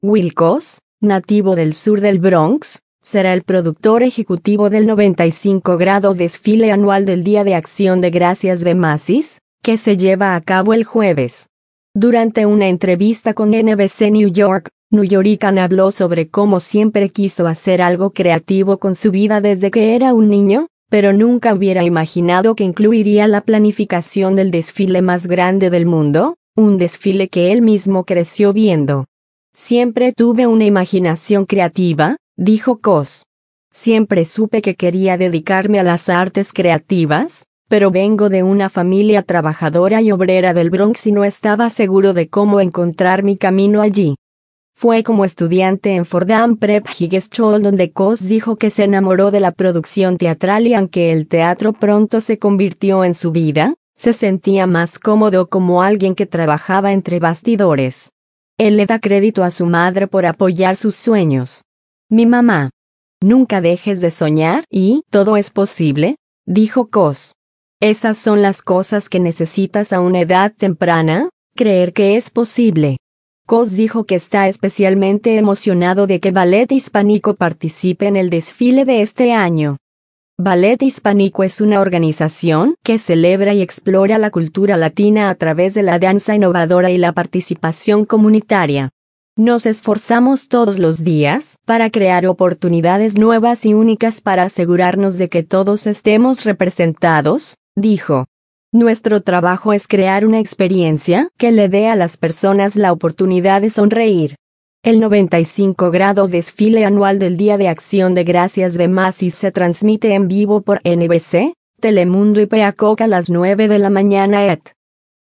Will Cos, nativo del sur del Bronx, será el productor ejecutivo del 95 grados desfile anual del Día de Acción de Gracias de Macy's, que se lleva a cabo el jueves. Durante una entrevista con NBC New York, Nuyorican habló sobre cómo siempre quiso hacer algo creativo con su vida desde que era un niño, pero nunca hubiera imaginado que incluiría la planificación del desfile más grande del mundo, un desfile que él mismo creció viendo. Siempre tuve una imaginación creativa, dijo Cos. Siempre supe que quería dedicarme a las artes creativas, pero vengo de una familia trabajadora y obrera del Bronx y no estaba seguro de cómo encontrar mi camino allí. Fue como estudiante en Fordham Prep High School donde Cos dijo que se enamoró de la producción teatral y aunque el teatro pronto se convirtió en su vida, se sentía más cómodo como alguien que trabajaba entre bastidores. Él le da crédito a su madre por apoyar sus sueños. Mi mamá. Nunca dejes de soñar y todo es posible, dijo Cos. Esas son las cosas que necesitas a una edad temprana, creer que es posible. Cos dijo que está especialmente emocionado de que Ballet Hispánico participe en el desfile de este año. Ballet Hispánico es una organización que celebra y explora la cultura latina a través de la danza innovadora y la participación comunitaria. Nos esforzamos todos los días para crear oportunidades nuevas y únicas para asegurarnos de que todos estemos representados, dijo. Nuestro trabajo es crear una experiencia que le dé a las personas la oportunidad de sonreír. El 95 grados desfile anual del Día de Acción de Gracias de Macy's se transmite en vivo por NBC, Telemundo y Peacock a las 9 de la mañana et.